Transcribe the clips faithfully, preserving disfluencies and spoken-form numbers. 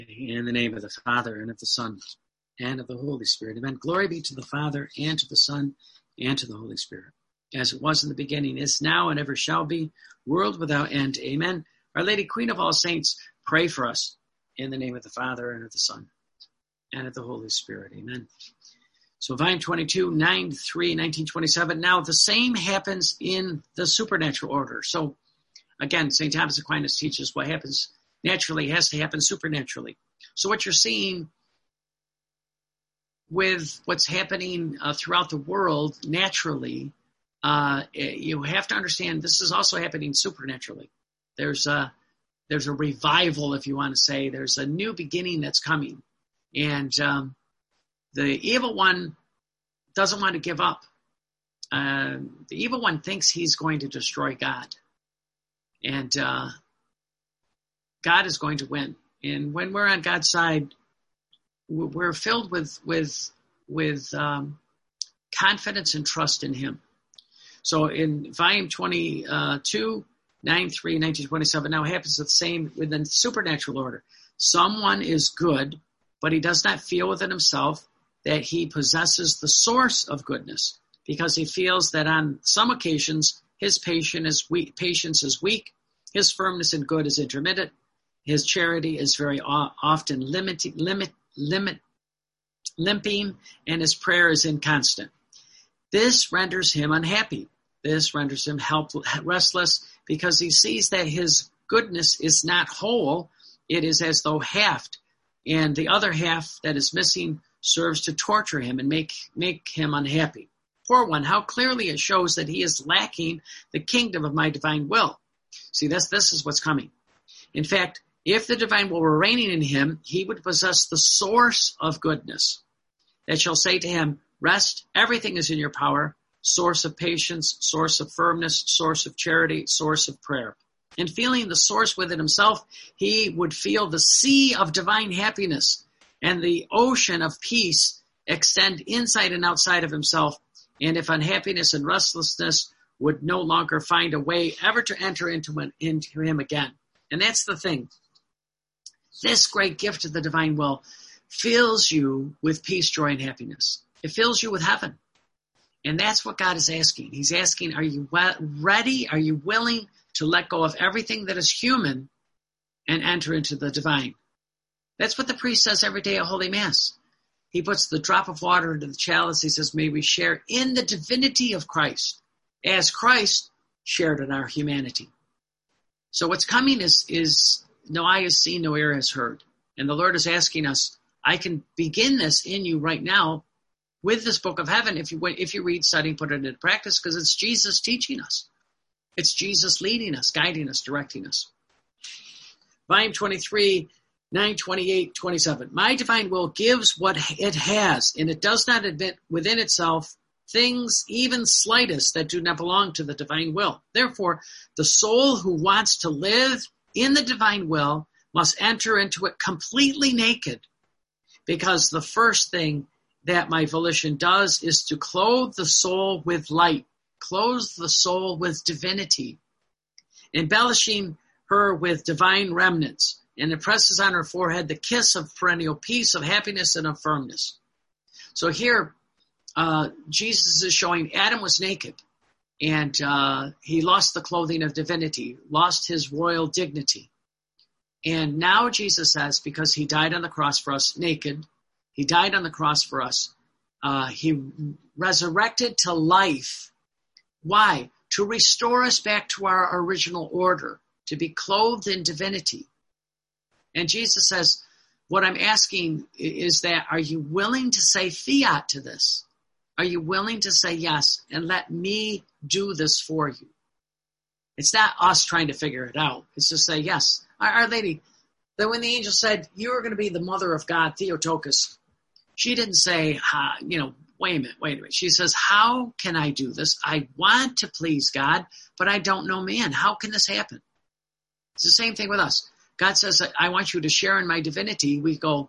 In the name of the Father, and of the Son, and of the Holy Spirit. Amen. Glory be to the Father, and to the Son, and to the Holy Spirit, as it was in the beginning, is now, and ever shall be, world without end. Amen. Our Lady, Queen of all saints, pray for us. In the name of the Father, and of the Son, and of the Holy Spirit. Amen. So volume twenty-two, nine three, nineteen twenty-seven. Now the same happens in the supernatural order. So again, Saint Thomas Aquinas teaches what happens naturally has to happen supernaturally. So what you're seeing with what's happening uh, throughout the world naturally, uh, you have to understand this is also happening supernaturally. There's a, there's a revival, if you want to say. There's a new beginning that's coming. And um, the evil one doesn't want to give up. Uh, the evil one thinks he's going to destroy God. And uh, God is going to win. And when we're on God's side, we're filled with with with um, confidence and trust in Him. So in volume twenty-two, nine three, nineteen twenty-seven, now happens the same within supernatural order. Someone is good, but he does not feel within himself that he possesses the source of goodness, because he feels that on some occasions his patience is weak, patience is weak, his firmness in good is intermittent, his charity is very often limited, limit, limit, limping, and his prayer is inconstant. This renders him unhappy. This renders him helpless, restless, because he sees that his goodness is not whole. It is as though halved, and the other half that is missing serves to torture him and make, make him unhappy. Poor one, how clearly it shows that he is lacking the kingdom of my divine will. See, this, this is what's coming. In fact, if the divine will were reigning in him, he would possess the source of goodness that shall say to him, rest, everything is in your power, source of patience, source of firmness, source of charity, source of prayer. And feeling the source within himself, he would feel the sea of divine happiness and the ocean of peace extend inside and outside of himself. And if unhappiness and restlessness would no longer find a way ever to enter into, an, into him again. And that's the thing. This great gift of the divine will fills you with peace, joy, and happiness. It fills you with heaven. And that's what God is asking. He's asking, are you ready? Are you willing to let go of everything that is human and enter into the divine? That's what the priest says every day at Holy Mass. He puts the drop of water into the chalice. He says, may we share in the divinity of Christ, as Christ shared in our humanity. So what's coming is, is no eye has seen, no ear has heard. And the Lord is asking us, I can begin this in you right now with this book of heaven if you if you read, study, put it into practice, because it's Jesus teaching us. It's Jesus leading us, guiding us, directing us. Volume twenty-three, nine twenty-eight, twenty-seven. My divine will gives what it has, and it does not admit within itself things even slightest that do not belong to the divine will. Therefore, the soul who wants to live in the divine will must enter into it completely naked, because the first thing that my volition does is to clothe the soul with light, clothe the soul with divinity, embellishing her with divine remnants, and impresses on her forehead the kiss of perennial peace, of happiness, and of firmness. So here, uh, Jesus is showing Adam was naked, and uh, he lost the clothing of divinity, lost his royal dignity. And now Jesus says, because he died on the cross for us naked, he died on the cross for us, uh, he resurrected to life. Why? To restore us back to our original order, to be clothed in divinity. And Jesus says, what I'm asking is that, are you willing to say fiat to this? Are you willing to say yes and let me do this for you? It's not us trying to figure it out. It's to say yes. Our, Our Lady, that when the angel said, you are going to be the mother of God, Theotokos, she didn't say, uh, you know, wait a minute, wait a minute. She says, how can I do this? I want to please God, but I don't know man. How can this happen? It's the same thing with us. God says, I want you to share in my divinity. We go,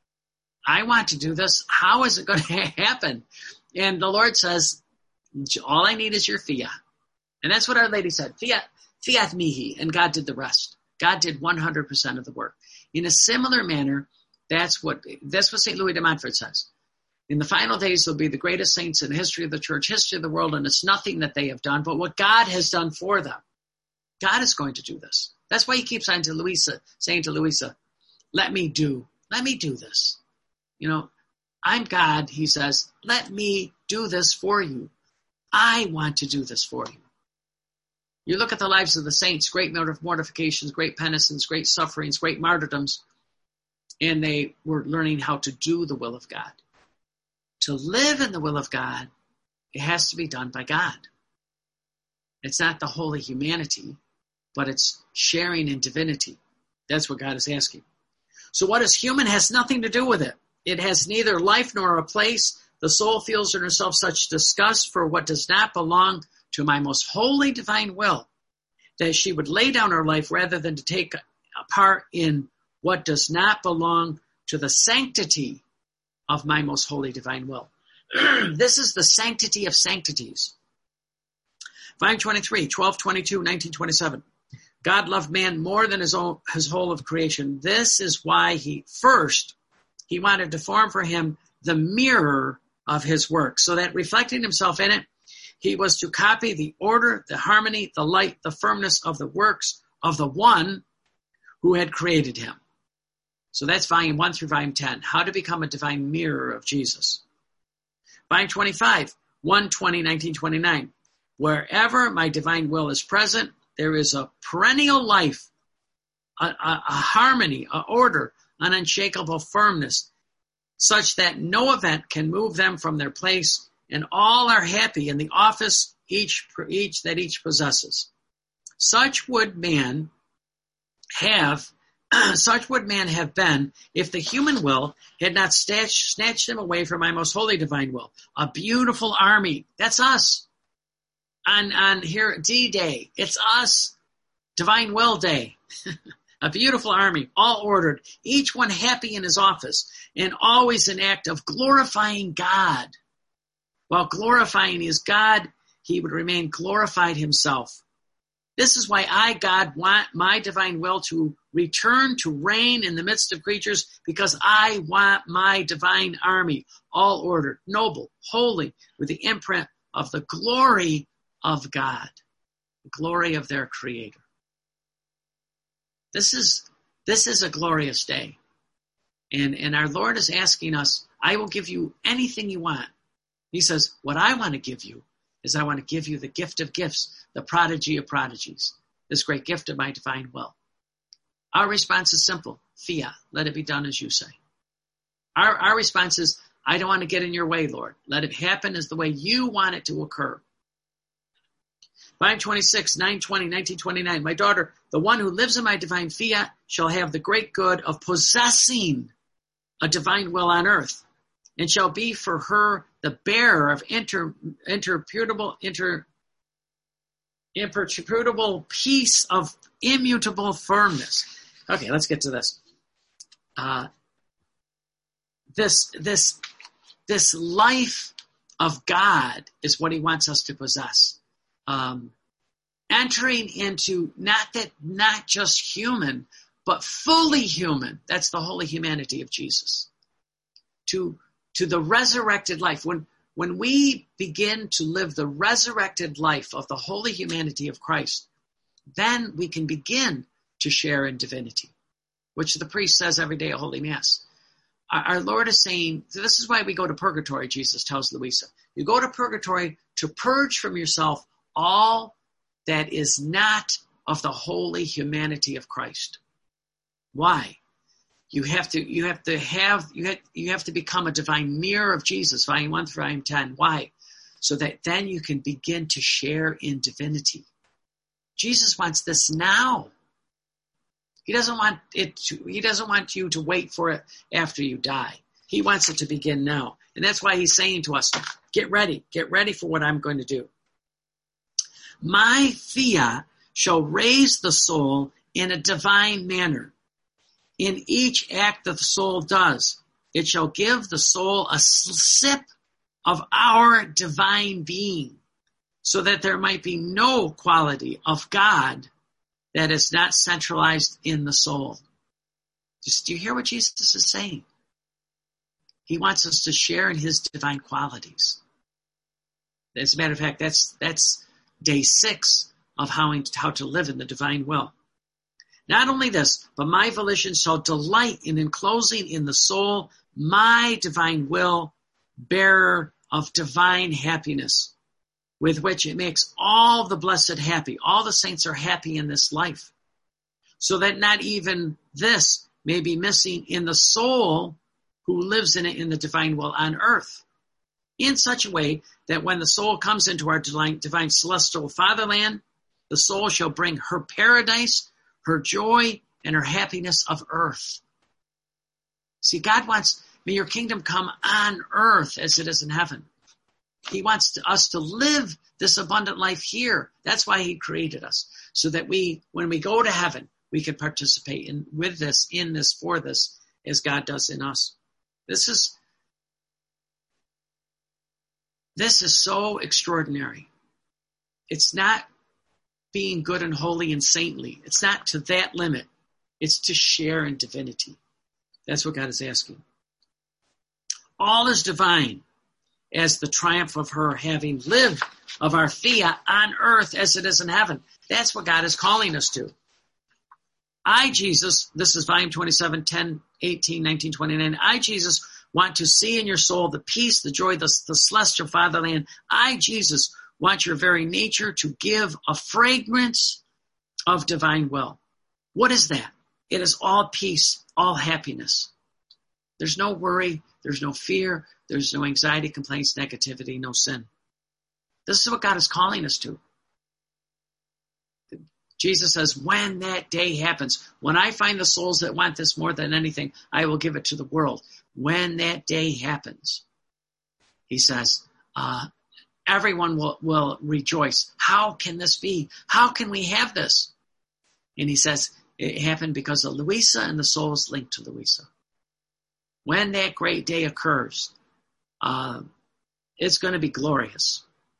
I want to do this. How is it going to happen? And the Lord says, all I need is your fiat. And that's what Our Lady said, fiat, fiat mihi. And God did the rest. God did one hundred percent of the work. In a similar manner, that's what that's what Saint Louis de Montfort says. In the final days, there'll be the greatest saints in the history of the church, history of the world, and it's nothing that they have done, but what God has done for them. God is going to do this. That's why he keeps on to Louisa, saying to Louisa, let me do, let me do this. You know, I'm God, he says, let me do this for you. I want to do this for you. You look at the lives of the saints, great mortifications, great penitence, great sufferings, great martyrdoms, and they were learning how to do the will of God. To live in the will of God, it has to be done by God. It's not the holy humanity, but it's sharing in divinity. That's what God is asking. So what is human has nothing to do with it. It has neither life nor a place. The soul feels in herself such disgust for what does not belong to my most holy divine will, that she would lay down her life rather than to take a part in what does not belong to the sanctity of my most holy divine will. This is the sanctity of sanctities. Volume twenty-three, twelve twenty-two, nineteen twenty-seven. God loved man more than his, own, his whole of creation. This is why he first, he wanted to form for him the mirror of his work, so that reflecting himself in it, he was to copy the order, the harmony, the light, the firmness of the works of the one who had created him. So that's volume one through volume ten, How to Become a Divine Mirror of Jesus. Volume twenty-five, one twenty, nineteen twenty-nine. Wherever my divine will is present, there is a perennial life, a, a, a harmony, an order, an unshakable firmness, such that no event can move them from their place, and all are happy in the office each, each that each possesses. Such would man have Such would man have been if the human will had not snatched, snatched him away from my most holy divine will. A beautiful army. That's us. On, on here, D-Day. It's us. Divine Will Day. A beautiful army, all ordered, each one happy in his office, and always an act of glorifying God. While glorifying his God, he would remain glorified himself. This is why I, God, want my divine will to return to reign in the midst of creatures, because I want my divine army, all ordered, noble, holy, with the imprint of the glory of God, the glory of their Creator. This is this is a glorious day. And, and our Lord is asking us, I will give you anything you want. He says, what I want to give you is I want to give you the gift of gifts, the prodigy of prodigies, this great gift of my divine will. Our response is simple. Fiat, let it be done as you say. Our, our response is, I don't want to get in your way, Lord. Let it happen as the way you want it to occur. Volume twenty-six, nine twenty, nineteen twenty-nine. My daughter, the one who lives in my divine fiat shall have the great good of possessing a divine will on earth, and shall be for her the bearer of inter, interputable, inter, imperturbable peace of immutable firmness. Okay, let's get to this. Uh, this, this, this life of God is what he wants us to possess. Um, entering into not that, not just human, but fully human. That's the holy humanity of Jesus. To, to the resurrected life. When, when we begin to live the resurrected life of the holy humanity of Christ, then we can begin to share in divinity, which the priest says every day at Holy Mass. Our, our Lord is saying, this is why we go to purgatory, Jesus tells Louisa. You go to purgatory to purge from yourself all that is not of the holy humanity of Christ. Why? You have to, you have to have, you have, you have to become a divine mirror of Jesus, volume one through volume ten. Why? So that then you can begin to share in divinity. Jesus wants this now. He doesn't want it to, he doesn't want you to wait for it after you die. He wants it to begin now. And that's why he's saying to us, get ready, get ready for what I'm going to do. My fiat shall raise the soul in a divine manner. In each act that the soul does, it shall give the soul a sip of our divine being, so that there might be no quality of God that is not centralized in the soul. Just, do you hear what Jesus is saying? He wants us to share in his divine qualities. As a matter of fact, that's that's day six of how, how to live in the divine will. Not only this, but my volition shall delight in enclosing in the soul my divine will, bearer of divine happiness, with which it makes all the blessed happy. All the saints are happy in this life, so that not even this may be missing in the soul who lives in it in the divine will on earth, in such a way that when the soul comes into our divine, divine celestial fatherland, the soul shall bring her paradise, her joy, and her happiness of earth. See, God wants, may your kingdom come on earth as it is in heaven. He wants to, us to live this abundant life here. That's why he created us, so that we, when we go to heaven, we can participate in with this, in this, for this, as God does in us. This is, this is so extraordinary. It's not being good and holy and saintly. It's not to that limit. It's to share in divinity. That's what God is asking. All is divine as the triumph of her having lived of our fiat on earth as it is in heaven. That's what God is calling us to. I, Jesus, this is volume twenty-seven, ten, eighteen, nineteen, twenty-nine. I, Jesus, want to see in your soul the peace, the joy, the, the celestial fatherland. I, Jesus, want your very nature to give a fragrance of divine will. What is that? It is all peace, all happiness. There's no worry. There's no fear. There's no anxiety, complaints, negativity, no sin. This is what God is calling us to. Jesus says, when that day happens, when I find the souls that want this more than anything, I will give it to the world. When that day happens, he says, uh, everyone will, will rejoice. How can this be? How can we have this? And he says, it happened because of Louisa and the souls linked to Louisa. When that great day occurs, uh, it's going to be glorious.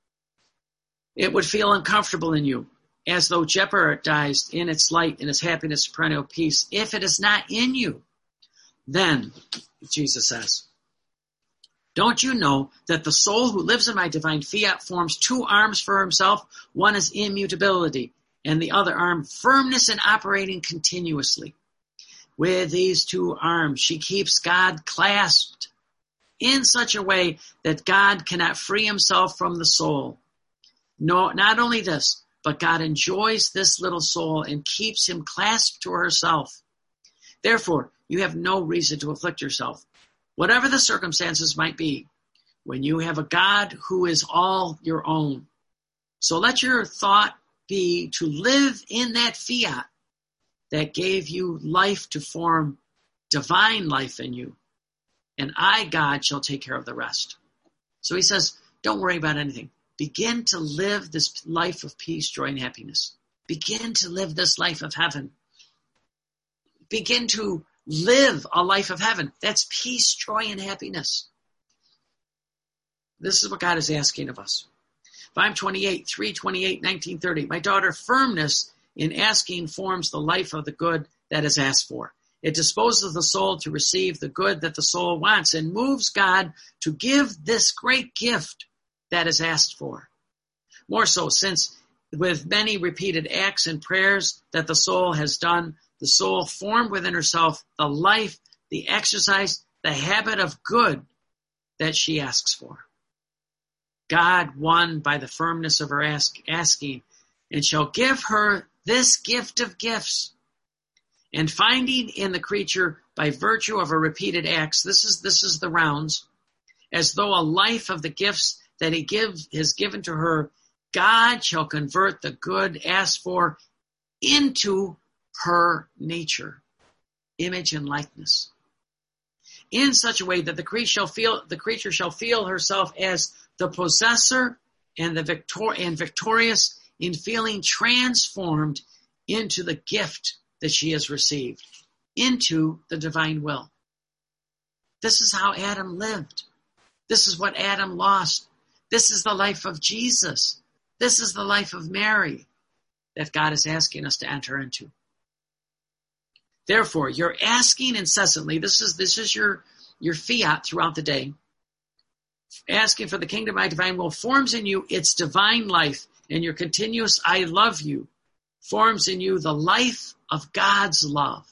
It would feel uncomfortable in you, as though jeopardized in its light, in its happiness, perennial peace. If it is not in you, then, Jesus says, don't you know that the soul who lives in my divine fiat forms two arms for himself? One is immutability, and the other arm, firmness in operating continuously. With these two arms, she keeps God clasped in such a way that God cannot free himself from the soul. No, not only this, but God enjoys this little soul and keeps him clasped to herself. Therefore, you have no reason to afflict yourself, whatever the circumstances might be, when you have a God who is all your own. So let your thought be to live in that fiat that gave you life to form divine life in you. And I, God, shall take care of the rest. So he says, don't worry about anything. Begin to live this life of peace, joy, and happiness. Begin to live this life of heaven. Begin to live a life of heaven. That's peace, joy, and happiness. This is what God is asking of us. Volume twenty-eight, three twenty-eight, nineteen thirty. My daughter, firmness in asking forms the life of the good that is asked for. It disposes the soul to receive the good that the soul wants and moves God to give this great gift that is asked for. More so, since with many repeated acts and prayers that the soul has done, the soul formed within herself the life, the exercise, the habit of good that she asks for. God won by the firmness of her ask, asking, and shall give her this gift of gifts. And finding in the creature, by virtue of her repeated acts, this is this is the rounds, as though a life of the gifts that he gives has given to her, God shall convert the good asked for into her nature, image and likeness, in such a way that the creature shall feel the creature shall feel herself as the possessor and the victor and victorious in feeling transformed into the gift that she has received, into the divine will. This is how Adam lived. This is what Adam lost. This is the life of Jesus. This is the life of Mary that God is asking us to enter into. Therefore, you're asking incessantly. This is this is your, your fiat throughout the day. Asking for the kingdom of my divine will forms in you its divine life, and your continuous I love you forms in you the life of God's love.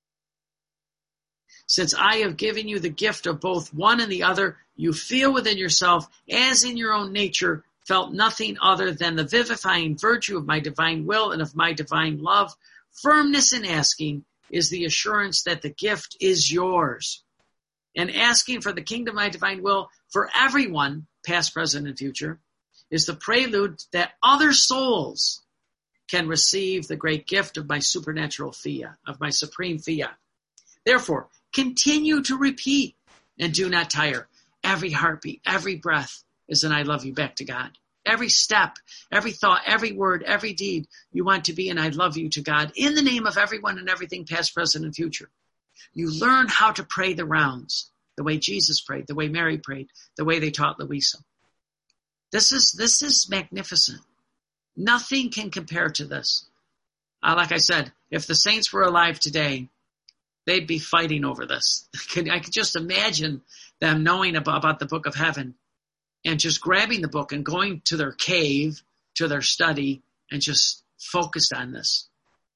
Since I have given you the gift of both one and the other, you feel within yourself, as in your own nature, felt nothing other than the vivifying virtue of my divine will and of my divine love. Firmness in asking is the assurance that the gift is yours. And asking for the kingdom of my divine will for everyone, past, present, and future, is the prelude that other souls can receive the great gift of my supernatural fiat, of my supreme fiat. Therefore, continue to repeat and do not tire. Every heartbeat, every breath is an I love you back to God. Every step, every thought, every word, every deed, you want to be an I love you to God in the name of everyone and everything, past, present, and future. You learn how to pray the rounds, the way Jesus prayed, the way Mary prayed, the way they taught Louisa. This is, this is magnificent. Nothing can compare to this. Uh, like I said, if the saints were alive today, they'd be fighting over this. I could just imagine them knowing about, about the book of heaven and just grabbing the book and going to their cave, to their study, and just focused on this.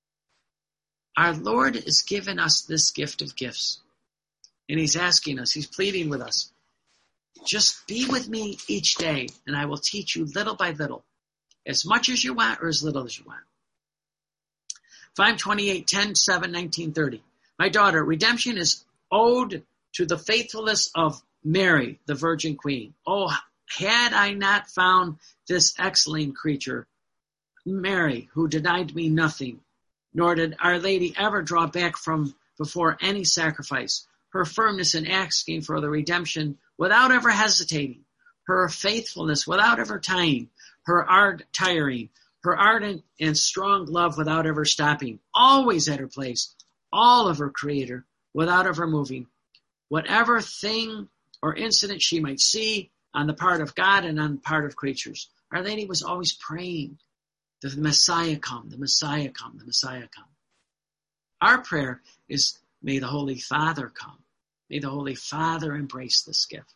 Our Lord has given us this gift of gifts. And he's asking us, he's pleading with us, just be with me each day, and I will teach you little by little, as much as you want or as little as you want. five twenty-eight, ten, seven, nineteen thirty. My daughter, redemption is owed to the faithfulness of Mary, the Virgin Queen. Oh, had I not found this excellent creature, Mary, who denied me nothing, nor did Our Lady ever draw back from before any sacrifice, her firmness in asking for the redemption without ever hesitating, her faithfulness without ever tying, her ard tiring, her ardent and strong love without ever stopping, always at her place, all of her Creator without ever moving. Whatever thing or incident she might see on the part of God and on the part of creatures, Our Lady was always praying, the Messiah come, the Messiah come, the Messiah come. Our prayer is, may the Holy Father come. May the Holy Father embrace this gift.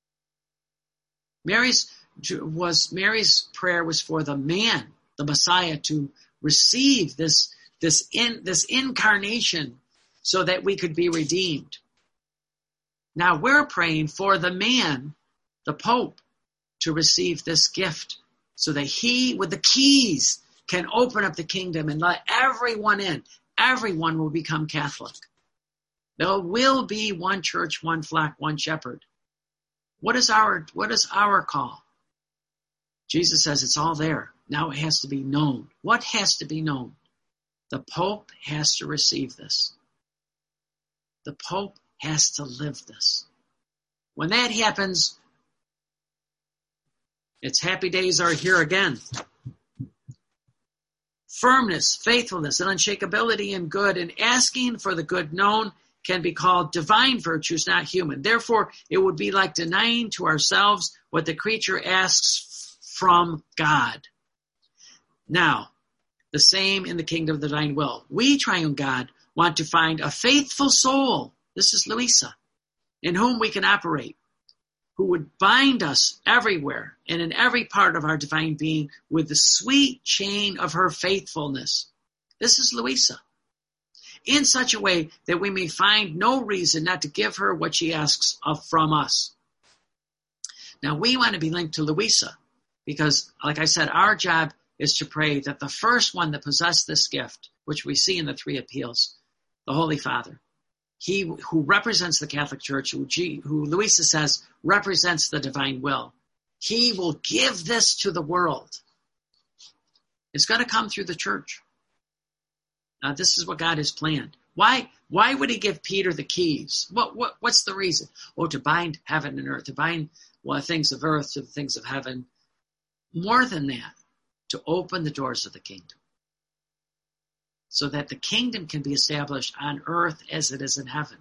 Mary's was Mary's prayer was for the man, the Messiah, to receive this this in this incarnation so that we could be redeemed. Now we're praying for the man, the Pope, to receive this gift so that he, with the keys, can open up the kingdom and let everyone in. Everyone will become Catholic. There will be one church, one flock, one shepherd. What is our, what is our call? Jesus says it's all there. Now it has to be known. What has to be known? The Pope has to receive this. The Pope has to live this. When that happens, its happy days are here again. Firmness, faithfulness, and unshakability in good, and asking for the good known can be called divine virtues, not human. Therefore, it would be like denying to ourselves what the creature asks from God. Now, the same in the kingdom of the divine will. We, triune God, want to find a faithful soul, this is Louisa, in whom we can operate, who would bind us everywhere and in every part of our divine being with the sweet chain of her faithfulness. This is Louisa. In such a way that we may find no reason not to give her what she asks of from us. Now, we want to be linked to Louisa because, like I said, our job is to pray that the first one that possessed this gift, which we see in the three appeals, the Holy Father, he who represents the Catholic Church, who, G, who Louisa says represents the divine will, he will give this to the world. It's going to come through the church. Now, this is what God has planned. Why, why would he give Peter the keys? What, what, what's the reason? Oh, to bind heaven and earth, to bind well, things of earth to the things of heaven. More than that, to open the doors of the kingdom so that the kingdom can be established on earth as it is in heaven.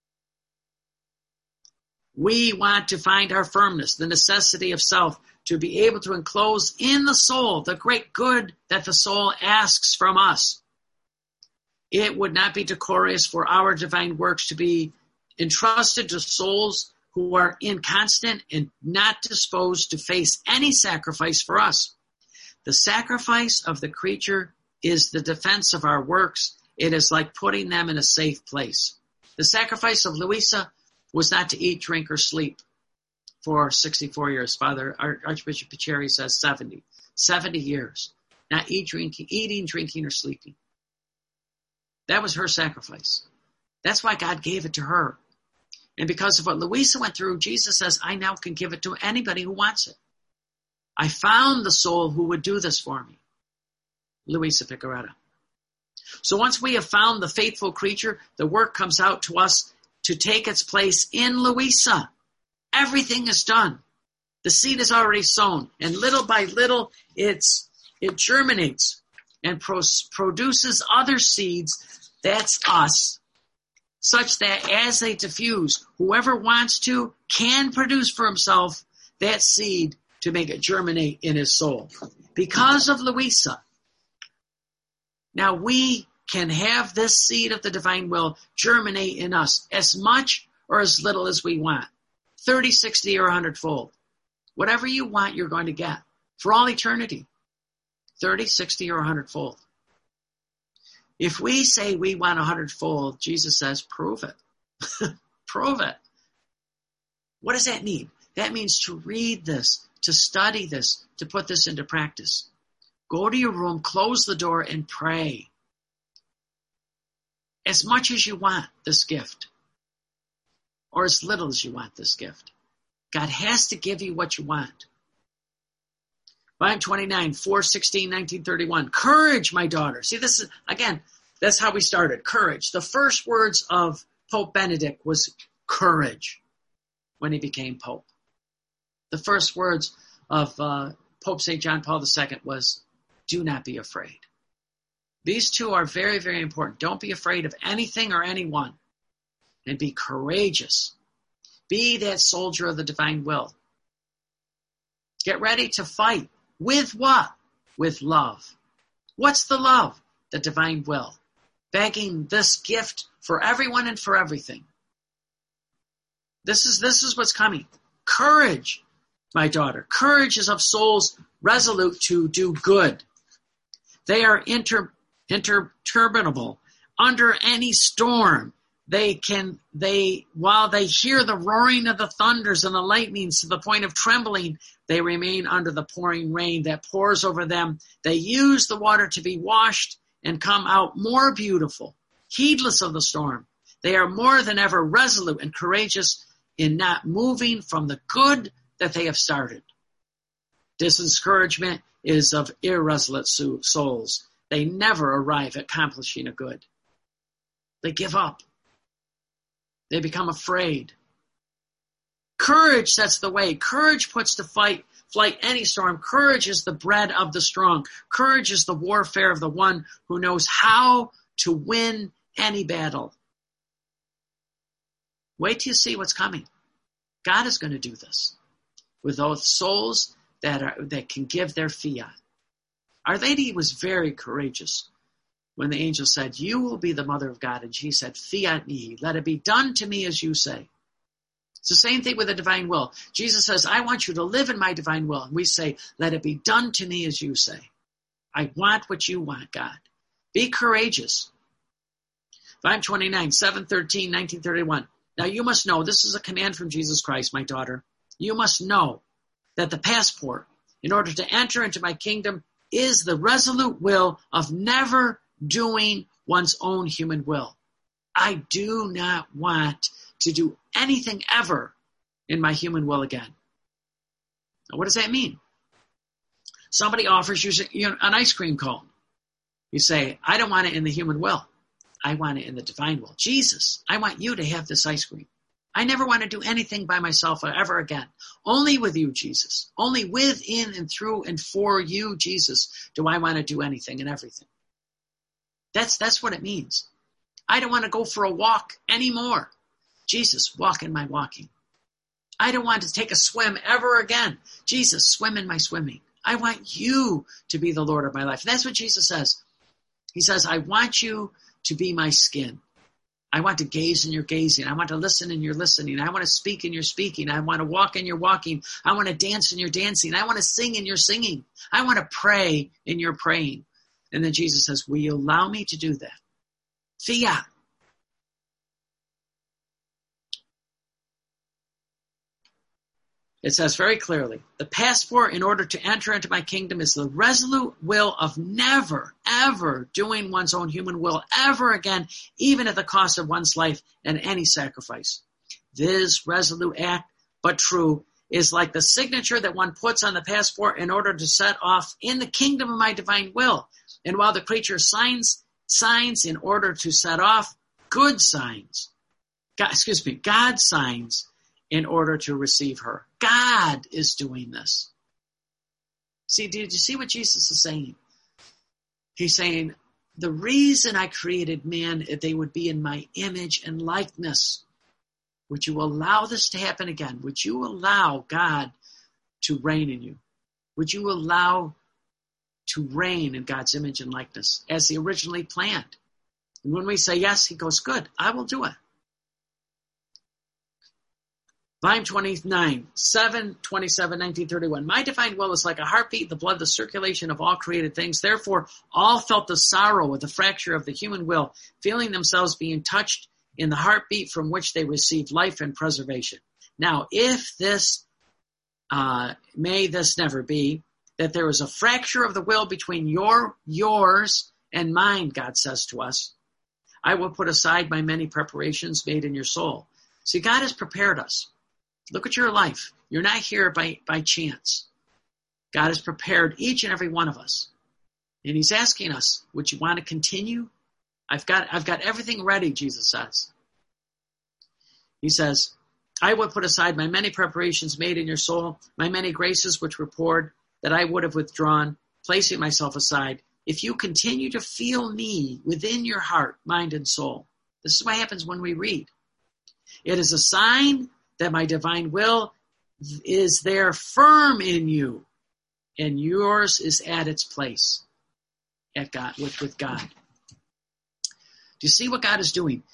We want to find our firmness, the necessity of self, to be able to enclose in the soul the great good that the soul asks from us. It would not be decorous for our divine works to be entrusted to souls who are inconstant and not disposed to face any sacrifice for us. The sacrifice of the creature is the defense of our works. It is like putting them in a safe place. The sacrifice of Louisa was not to eat, drink, or sleep for sixty-four years. Father Archbishop Picheri says seventy. seventy years. Not eat, drinking, eating, drinking, or sleeping. That was her sacrifice. That's why God gave it to her. And because of what Louisa went through, Jesus says, I now can give it to anybody who wants it. I found the soul who would do this for me. Louisa Picaretta. So once we have found the faithful creature, the work comes out to us to take its place in Louisa. Everything is done. The seed is already sown, and little by little it's it germinates and pro- produces other seeds. That's us, such that as they diffuse, whoever wants to can produce for himself that seed to make it germinate in his soul. Because of Louisa, now we can have this seed of the divine will germinate in us as much or as little as we want. thirty, sixty, or one hundred fold. Whatever you want, you're going to get for all eternity. thirty, sixty, or one hundred fold. If we say we want one hundred fold, Jesus says, prove it. Prove it. What does that mean? That means to read this, to study this, to put this into practice. Go to your room, close the door, and pray. As much as you want this gift, or as little as you want this gift. God has to give you what you want. Volume twenty-nine, four sixteen, nineteen thirty-one. Courage, my daughter. See, this is, again, that's how we started. Courage. The first words of Pope Benedict was courage when he became Pope. The first words of uh, Pope Saint John Paul the Second was, do not be afraid. These two are very, very important. Don't be afraid of anything or anyone. And be courageous. Be that soldier of the divine will. Get ready to fight. With what? With love. What's the love? The divine will. Begging this gift for everyone and for everything. This is, this is what's coming. Courage, my daughter. Courage is of souls resolute to do good. They are inter, interminable. Under any storm, they can, they, while they hear the roaring of the thunders and the lightnings to the point of trembling, they remain under the pouring rain that pours over them. They use the water to be washed and come out more beautiful, heedless of the storm. They are more than ever resolute and courageous in not moving from the good that they have started. Discouragement is of irresolute souls. They never arrive at accomplishing a good. They give up. They become afraid. Courage sets the way. Courage puts to fight, flight any storm. Courage is the bread of the strong. Courage is the warfare of the one who knows how to win any battle. Wait till you see what's coming. God is going to do this with those souls that are that can give their fiat. Our Lady was very courageous when the angel said, you will be the mother of God. And she said, fiat mihi, let it be done to me as you say. It's the same thing with the divine will. Jesus says, I want you to live in my divine will. And we say, let it be done to me as you say. I want what you want, God. Be courageous. Volume twenty-nine, seven thirteen, nineteen thirty-one. Now you must know, this is a command from Jesus Christ, my daughter. You must know that the passport, in order to enter into my kingdom, is the resolute will of never doing one's own human will. I do not want to do anything ever in my human will again. Now, what does that mean? Somebody offers you an ice cream cone. You say, I don't want it in the human will. I want it in the divine will. Jesus, I want you to have this ice cream. I never want to do anything by myself ever again. Only with you, Jesus. Only with, in, and through, and for you, Jesus, do I want to do anything and everything. That's, that's what it means. I don't want to go for a walk anymore. Jesus, walk in my walking. I don't want to take a swim ever again. Jesus, swim in my swimming. I want you to be the Lord of my life. And that's what Jesus says. He says, I want you to be my skin. I want to gaze in your gazing. I want to listen in your listening. I want to speak in your speaking. I want to walk in your walking. I want to dance in your dancing. I want to sing in your singing. I want to pray in your praying. And then Jesus says, will you allow me to do that? Fiat. It says very clearly, the passport in order to enter into my kingdom is the resolute will of never, ever doing one's own human will ever again, even at the cost of one's life and any sacrifice. This resolute act, but true, is like the signature that one puts on the passport in order to set off in the kingdom of my divine will. And while the creature signs, signs in order to set off, good signs, God, excuse me, God signs in order to receive her. God is doing this. See, did you see what Jesus is saying? He's saying, the reason I created man, they would be in my image and likeness. Would you allow this to happen again? Would you allow God to reign in you? Would you allow to reign in God's image and likeness as he originally planned? And when we say yes, he goes, good, I will do it. Volume twenty-nine, seven twenty-seven, nineteen thirty-one. My divine will is like a heartbeat, the blood, the circulation of all created things. Therefore, all felt the sorrow of the fracture of the human will, feeling themselves being touched in the heartbeat from which they received life and preservation. Now, if this, uh, may this never be, that there is a fracture of the will between your, yours and mine, God says to us, I will put aside my many preparations made in your soul. See, God has prepared us. Look at your life. You're not here by, by chance. God has prepared each and every one of us. And he's asking us, would you want to continue? I've got, I've got everything ready, Jesus says. He says, I would put aside my many preparations made in your soul, my many graces which were poured, that I would have withdrawn, placing myself aside, if you continue to feel me within your heart, mind, and soul. This is what happens when we read. It is a sign that my divine will is there firm in you, and yours is at its place at God, with, with God. Do you see what God is doing?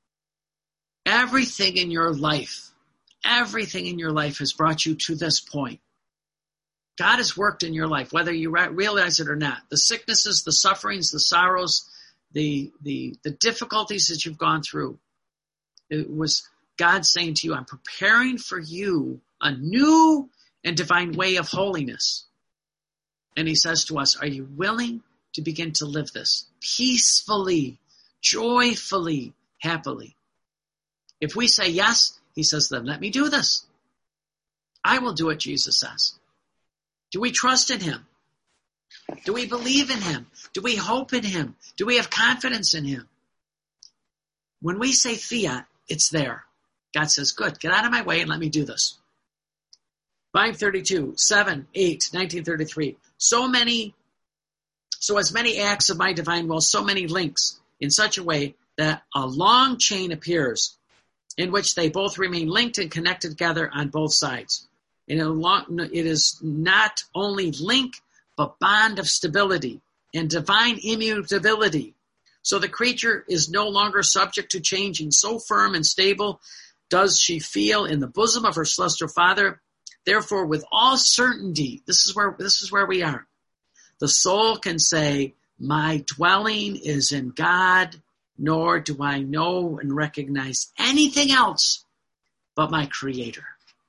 Everything in your life, everything in your life has brought you to this point. God has worked in your life, whether you realize it or not. The sicknesses, the sufferings, the sorrows, the, the, the difficulties that you've gone through. It was God saying to you, I'm preparing for you a new and divine way of holiness. And he says to us, are you willing to begin to live this peacefully, joyfully, happily? If we say yes, he says, then let me do this. I will do it, Jesus says. Do we trust in him? Do we believe in him? Do we hope in him? Do we have confidence in him? When we say fiat, it's there. God says, good, get out of my way and let me do this. Volume thirty-two, seven, eight, nineteen thirty-three. So many, so as many acts of my divine will, so many links, in such a way that a long chain appears, in which they both remain linked and connected together on both sides. And it is not only link, but bond of stability and divine immutability. So the creature is no longer subject to changing. So firm and stable does she feel in the bosom of her celestial Father. Therefore, with all certainty, this is where this is where we are. The soul can say, my dwelling is in God, nor do I know and recognize anything else but my Creator.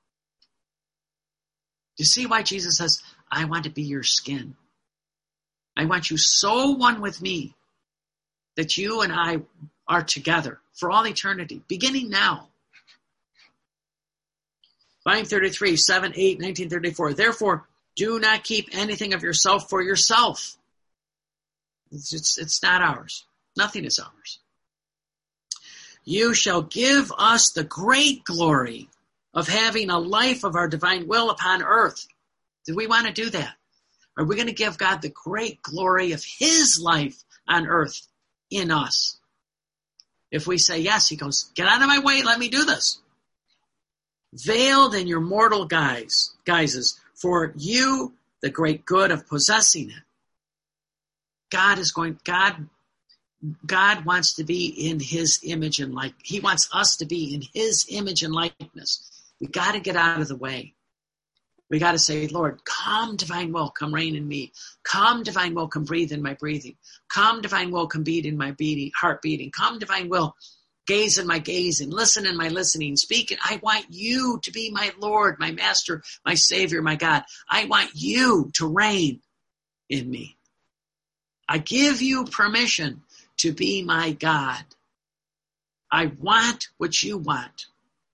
Do you see why Jesus says, I want to be your skin? I want you so one with me that you and I are together for all eternity, beginning now. Volume thirty-three, seven, eight, nineteen thirty-four. Therefore, do not keep anything of yourself for yourself. It's, it's, it's not ours. Nothing is ours. You shall give us the great glory of having a life of our divine will upon earth. Do we want to do that? Are we going to give God the great glory of his life on earth in us? If we say yes, he goes, get out of my way, let me do this. Veiled in your mortal guise, guises, for you the great good of possessing it. God is going, God God wants to be in his image and like, he wants us to be in his image and likeness. We got to get out of the way. We got to say, Lord, come divine will, come reign in me. Come divine will, come breathe in my breathing. Come divine will, come beat in my beating, heart beating. Come divine will, gaze in my gazing, listen in my listening, speak. And I want you to be my Lord, my master, my savior, my God. I want you to reign in me. I give you permission to be my God. I want what you want.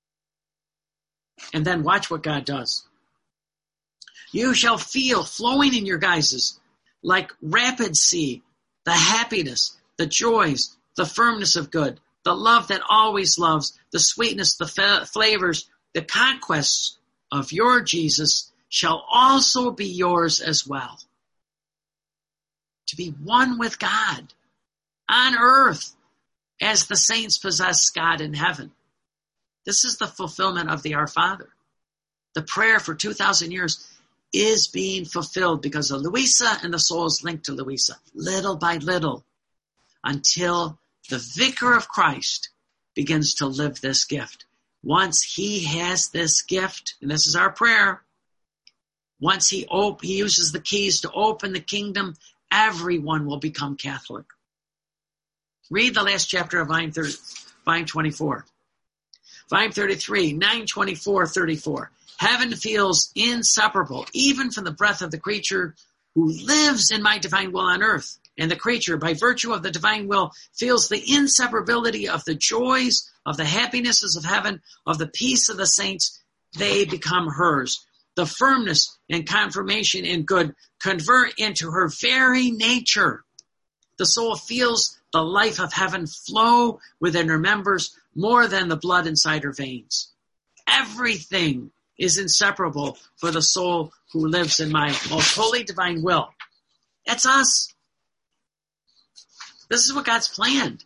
And then watch what God does. You shall feel flowing in your guises like rapid sea, the happiness, the joys, the firmness of good, the love that always loves, the sweetness, the fa- flavors, the conquests of your Jesus shall also be yours as well. To be one with God on earth as the saints possess God in heaven. This is the fulfillment of the Our Father. The prayer for two thousand years is being fulfilled because of Louisa and the souls linked to Louisa, little by little, until the vicar of Christ begins to live this gift. Once he has this gift, and this is our prayer, once he, op- he uses the keys to open the kingdom, everyone will become Catholic. Read the last chapter of Volume thirty, Volume twenty-four. Volume thirty-three, nine twenty-four thirty-four. Heaven feels inseparable, even from the breath of the creature who lives in my divine will on earth. And the creature, by virtue of the divine will, feels the inseparability of the joys, of the happinesses of heaven, of the peace of the saints. They become hers. The firmness and confirmation in good convert into her very nature. The soul feels the life of heaven flow within her members more than the blood inside her veins. Everything is inseparable for the soul who lives in my most holy divine will. That's us. This is what God's planned.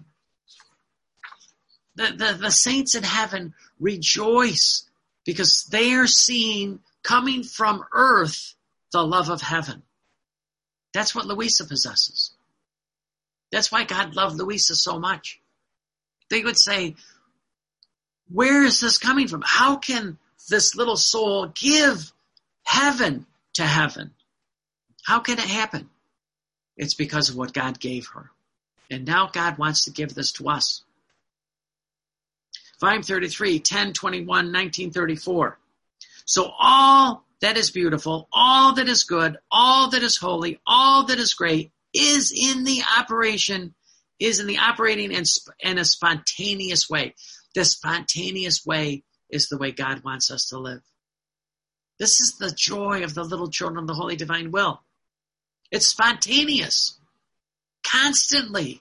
The, the, the saints in heaven rejoice because they are seeing coming from earth the love of heaven. That's what Louisa possesses. That's why God loved Louisa so much. They would say, where is this coming from? How can this little soul give heaven to heaven? How can it happen? It's because of what God gave her. And now God wants to give this to us. Volume thirty-three, ten twenty-one, nineteen thirty-four. So all that is beautiful, all that is good, all that is holy, all that is great is in the operation, is in the operating in, in a spontaneous way. The spontaneous way is the way God wants us to live. This is the joy of the little children of the Holy Divine Will. It's spontaneous, constantly.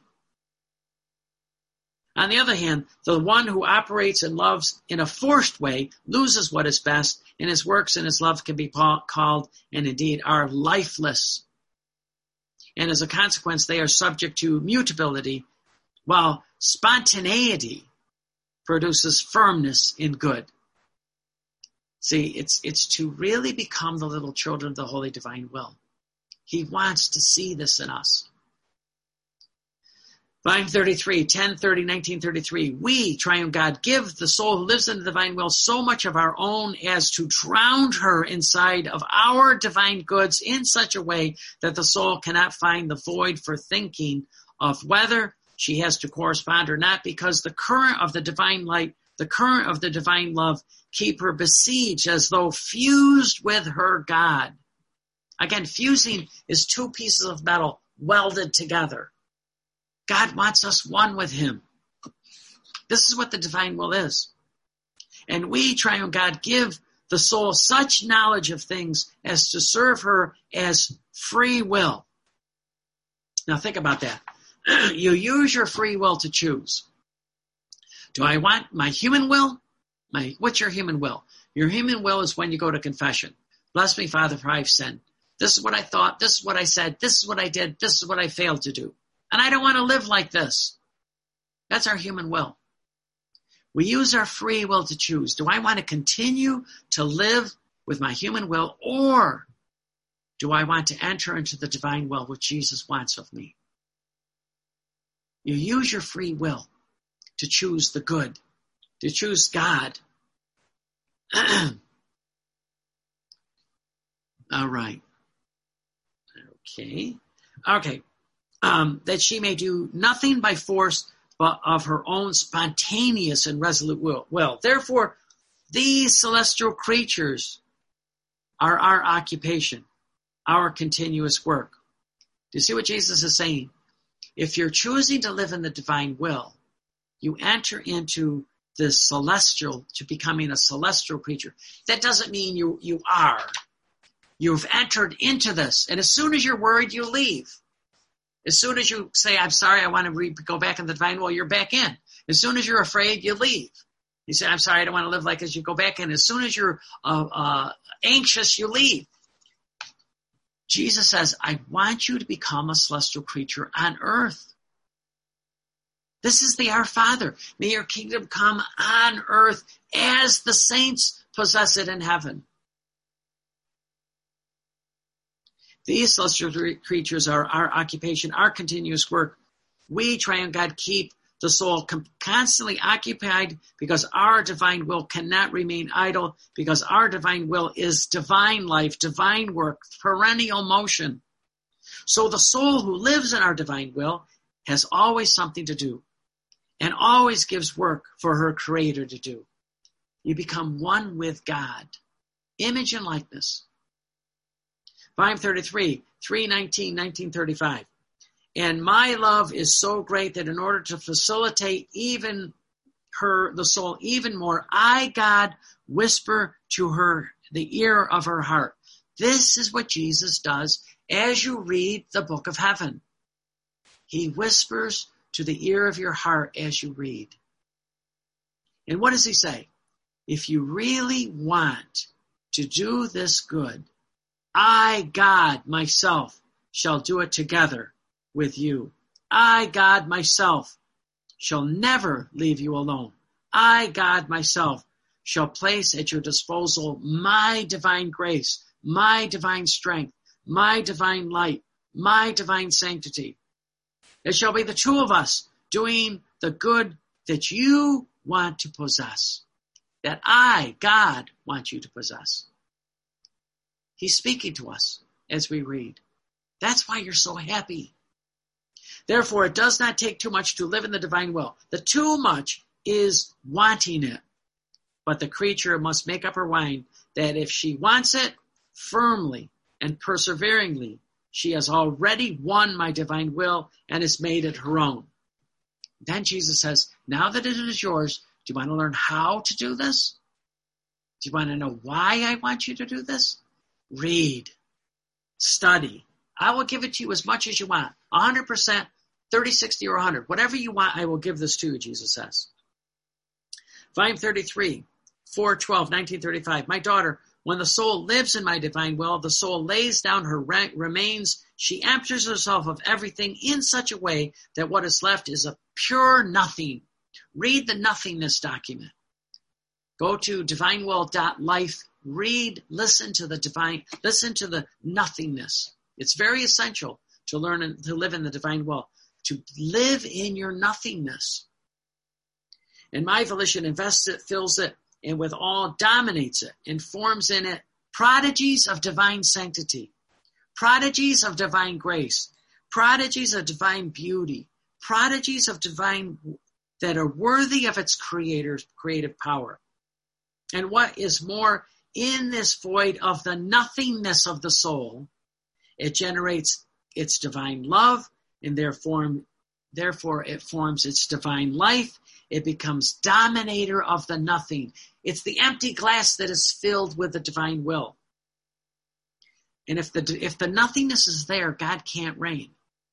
On the other hand, the one who operates and loves in a forced way loses what is best, and his works and his love can be called, and indeed are, lifeless. And as a consequence, they are subject to mutability, while spontaneity produces firmness in good. See, it's it's to really become the little children of the Holy Divine Will. He wants to see this in us. Volume thirty-three, ten thirty, nineteen thirty-three. We, triune God, give the soul who lives in the divine will so much of our own as to drown her inside of our divine goods in such a way that the soul cannot find the void for thinking of whether she has to correspond or not, because the current of the divine light, the current of the divine love, keep her besieged as though fused with her God. Again, fusing is two pieces of metal welded together. God wants us one with him. This is what the divine will is. And we, triune God, give the soul such knowledge of things as to serve her as free will. Now think about that. You use your free will to choose. Do I want my human will? My, what's your human will? Your human will is when you go to confession. Bless me, Father, for I've sinned. This is what I thought. This is what I said. This is what I did. This is what I failed to do. And I don't want to live like this. That's our human will. We use our free will to choose. Do I want to continue to live with my human will, or do I want to enter into the divine will which Jesus wants of me? You use your free will to choose the good, to choose God. All right. Okay. Okay. Um, that she may do nothing by force, but of her own spontaneous and resolute will. Well, therefore, these celestial creatures are our occupation, our continuous work. Do you see what Jesus is saying? If you're choosing to live in the divine will, you enter into this celestial, to becoming a celestial creature. That doesn't mean you, you are. You've entered into this. And as soon as you're worried, you leave. As soon as you say, I'm sorry, I want to re- go back in the divine will, you're back in. As soon as you're afraid, you leave. You say, I'm sorry, I don't want to live like this, you go back in. As soon as you're uh, uh, anxious, you leave. Jesus says, I want you to become a celestial creature on earth. This is the Our Father. May your kingdom come on earth as the saints possess it in heaven. These celestial creatures are our occupation, our continuous work. We, triune God, keep the soul constantly occupied because our divine will cannot remain idle, because our divine will is divine life, divine work, perennial motion. So the soul who lives in our divine will has always something to do and always gives work for her Creator to do. You become one with God, image and likeness. Volume thirty-three, three nineteen, nineteen thirty-five. And my love is so great that in order to facilitate even her, the soul, even more, I, God, whisper to her the ear of her heart. This is what Jesus does as you read the book of heaven. He whispers to the ear of your heart as you read. And what does he say? If you really want to do this good, I, God, myself, shall do it together with you. I, God, myself, shall never leave you alone. I, God, myself, shall place at your disposal my divine grace, my divine strength, my divine light, my divine sanctity. It shall be the two of us doing the good that you want to possess, that I, God, want you to possess. He's speaking to us as we read. That's why you're so happy. Therefore, it does not take too much to live in the divine will. The too much is wanting it. But the creature must make up her mind that if she wants it firmly and perseveringly, she has already won my divine will and has made it her own. Then Jesus says, now that it is yours, do you want to learn how to do this? Do you want to know why I want you to do this? Read, study. I will give it to you as much as you want. one hundred percent, thirty, sixty, or one hundred. Whatever you want, I will give this to you, Jesus says. Volume thirty-three, four twelve, nineteen thirty-five. My daughter, when the soul lives in my divine will, the soul lays down her re- remains. She empties herself of everything in such a way that what is left is a pure nothing. Read the nothingness document. Go to divine will dot life. Read, listen to the divine, listen to the nothingness. It's very essential to learn and to live in the divine will, to live in your nothingness. And my volition invests it, fills it, and with all dominates it, and forms in it prodigies of divine sanctity, prodigies of divine grace, prodigies of divine beauty, prodigies of divine that are worthy of its creator's creative power. And what is more, in this void of the nothingness of the soul, it generates its divine love, and therefore, therefore it forms its divine life. It becomes dominator of the nothing. It's the empty glass that is filled with the divine will. And if the if the nothingness is there, God can't reign.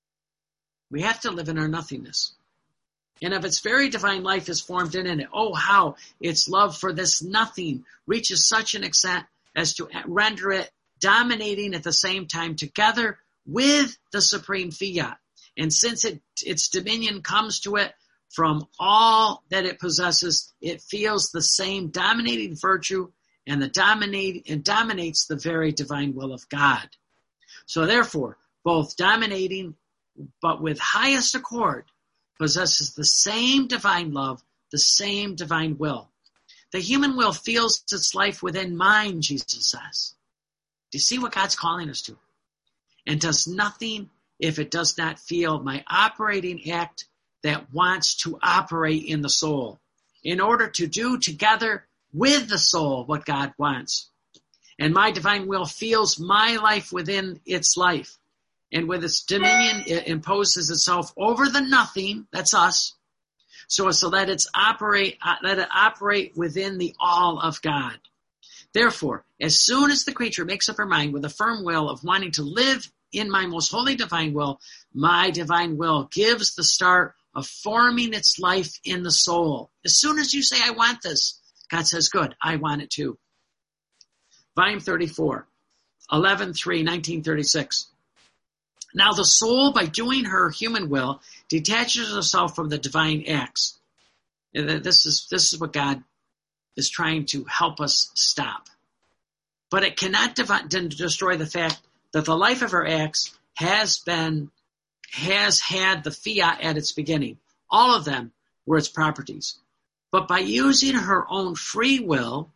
We have to live in our nothingness. And if its very divine life is formed in it, oh, how its love for this nothing reaches such an extent as to render it dominating at the same time together with the supreme fiat. And since it, its dominion comes to it from all that it possesses, it feels the same dominating virtue and the dominate and dominates the very divine will of God. So therefore, both dominating, but with highest accord, possesses the same divine love, the same divine will. The human will feels its life within mine, Jesus says. Do you see what God's calling us to? And does nothing if it does not feel my operating act that wants to operate in the soul in order to do together with the soul what God wants. And my divine will feels my life within its life. And with its dominion, it imposes itself over the nothing, that's us, so as to let it operate, uh, let it operate within the all of God. Therefore, as soon as the creature makes up her mind with a firm will of wanting to live in my most holy divine will, my divine will gives the start of forming its life in the soul. As soon as you say, I want this, God says, good, I want it too. Volume thirty-four, eleven three nineteen thirty-six. Now the soul, by doing her human will, detaches herself from the divine acts. This is, this is what God is trying to help us stop. But it cannot dev- destroy the fact that the life of her acts has been, has had the fiat at its beginning. All of them were its properties. But by using her own free will,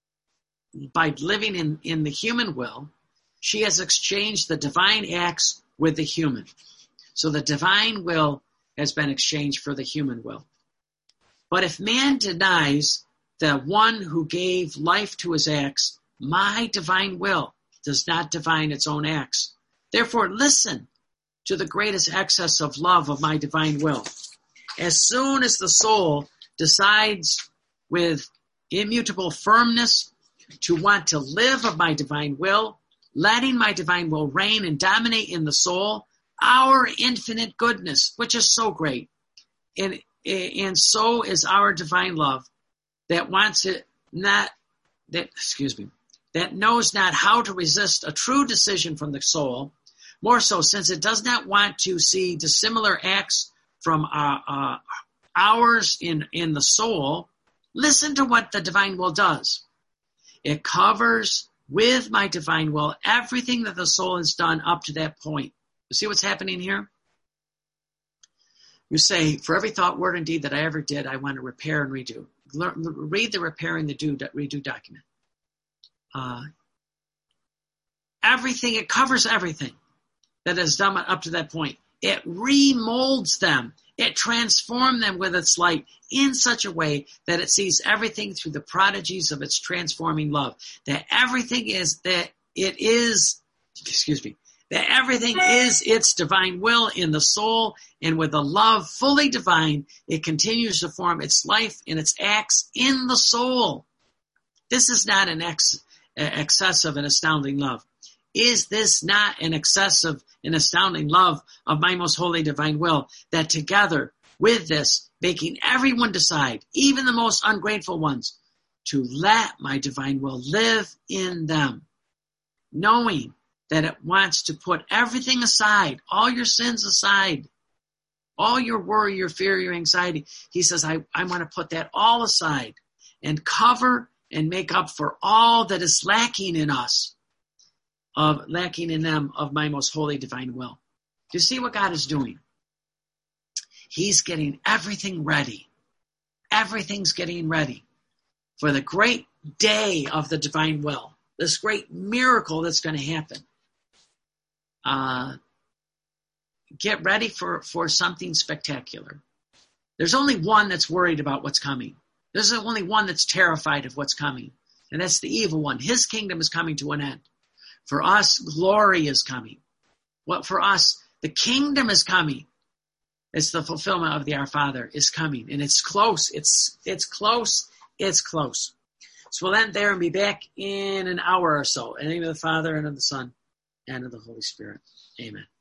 by living in, in the human will, she has exchanged the divine acts with the human. So the divine will has been exchanged for the human will. But if man denies the one who gave life to his acts, my divine will does not divine its own acts. Therefore, listen to the greatest excess of love of my divine will. As soon as the soul decides with immutable firmness to want to live of my divine will, letting my divine will reign and dominate in the soul, our infinite goodness, which is so great, and, and so is our divine love that wants it not, that, excuse me, that knows not how to resist a true decision from the soul, more so since it does not want to see dissimilar acts from uh, uh, ours in, in the soul. Listen to what the divine will does. It covers with my divine will everything that the soul has done up to that point. You see what's happening here? You say, for every thought, word, and deed that I ever did, I want to repair and redo. Read the repair and the do, redo document. Uh, everything, it covers everything that is done up to that point. It remolds them. It transformed them with its light in such a way that it sees everything through the prodigies of its transforming love. That everything is, that it is, excuse me, that everything is its divine will in the soul, and with a love fully divine, it continues to form its life and its acts in the soul. This is not an ex, excessive and astounding love. Is this not an excessive and astounding love of my most holy divine will, that together with this, making everyone decide, even the most ungrateful ones, to let my divine will live in them, knowing that it wants to put everything aside, all your sins aside, all your worry, your fear, your anxiety. He says, I, I want to put that all aside and cover and make up for all that is lacking in us, of lacking in them of my most holy divine will. Do you see what God is doing? He's getting everything ready. Everything's getting ready for the great day of the divine will, this great miracle that's going to happen. Uh, get ready for, for something spectacular. There's only one that's worried about what's coming. There's only one that's terrified of what's coming, and that's the evil one. His kingdom is coming to an end. For us, glory is coming. What for us, the kingdom is coming. It's the fulfillment of the Our Father is coming, and it's close. It's it's close. It's close. So we'll end there and be back in an hour or so. In the name of the Father, and of the Son, and of the Holy Spirit. Amen.